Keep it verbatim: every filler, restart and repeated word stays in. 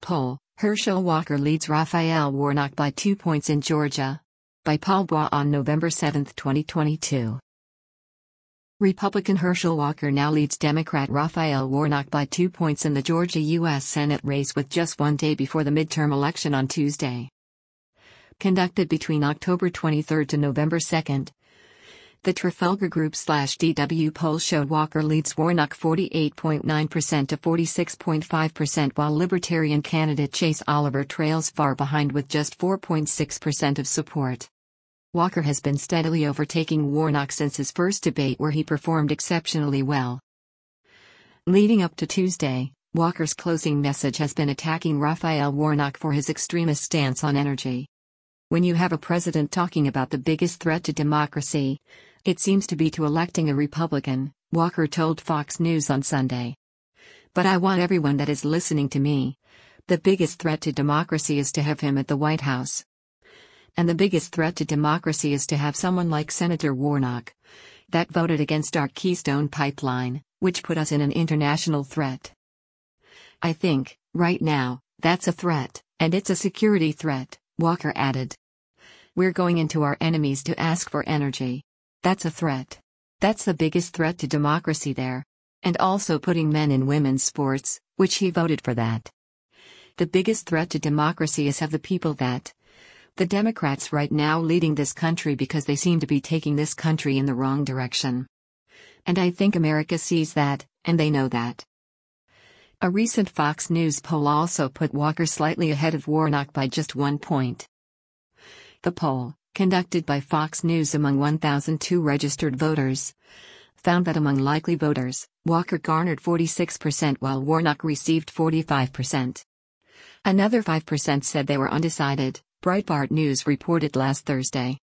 Poll: Herschel Walker leads Raphael Warnock by two points in Georgia. By Paul Bois on November seventh, twenty twenty-two. Republican Herschel Walker now leads Democrat Raphael Warnock by two points in the Georgia U S Senate race with just one day before the midterm election on Tuesday. Conducted between October twenty-third to November second, the Trafalgar Group slash D W poll showed Walker leads Warnock forty-eight point nine percent to forty-six point five percent, while Libertarian candidate Chase Oliver trails far behind with just four point six percent of support. Walker has been steadily overtaking Warnock since his first debate, where he performed exceptionally well. Leading up to Tuesday, Walker's closing message has been attacking Raphael Warnock for his extremist stance on energy. When you have a president talking about the biggest threat to democracy, it seems to be to electing a Republican, Walker told Fox News on Sunday. But I want everyone that is listening to me. The biggest threat to democracy is to have him at the White House. And the biggest threat to democracy is to have someone like Senator Warnock, that voted against our Keystone Pipeline, which put us in an international threat. I think, right now, that's a threat, and it's a security threat, Walker added. We're going into our enemies to ask for energy. That's a threat. That's the biggest threat to democracy there. And also putting men in women's sports, which he voted for that. The biggest threat to democracy is have the people that the Democrats right now leading this country, because they seem to be taking this country in the wrong direction. And I think America sees that, and they know that. A recent Fox News poll also put Walker slightly ahead of Warnock by just one point. The poll, conducted by Fox News among one thousand two registered voters, found that among likely voters, Walker garnered forty-six percent while Warnock received forty-five percent. Another five percent said they were undecided, Breitbart News reported last Thursday.